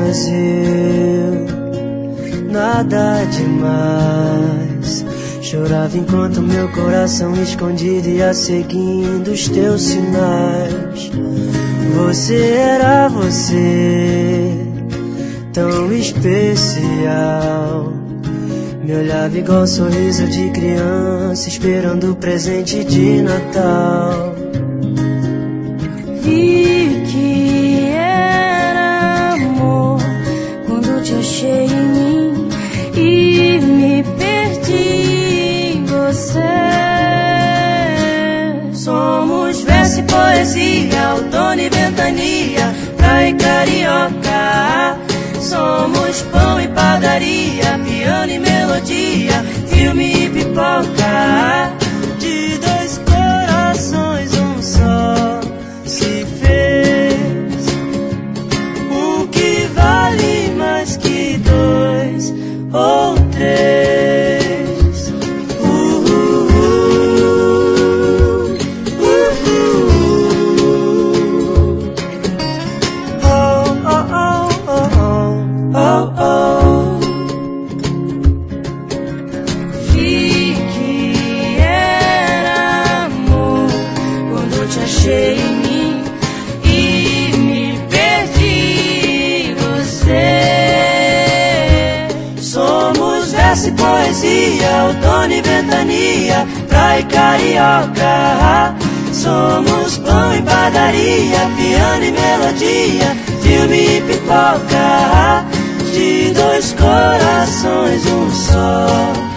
eu, nada demais. Chorava enquanto meu coração escondido ia seguindo os teus sinais. Você era você, tão especial. Me olhava igual sorriso de criança, esperando o presente de Natal. Vi que era amor quando te achei em mim e me perdi em você. Somos verso e poesia, outono e ventania, praia e carioca. Somos pão e padaria, piano e melodia, filme e pipoca. De dois corações um só se fez, um que vale mais que dois ou três. Vi que era amor quando te achei em mim e me perdi em você. Somos verso e poesia, outono e ventania, praia e carioca. Somos pão e padaria, piano e melodia, filme e pipoca. De dois corações um só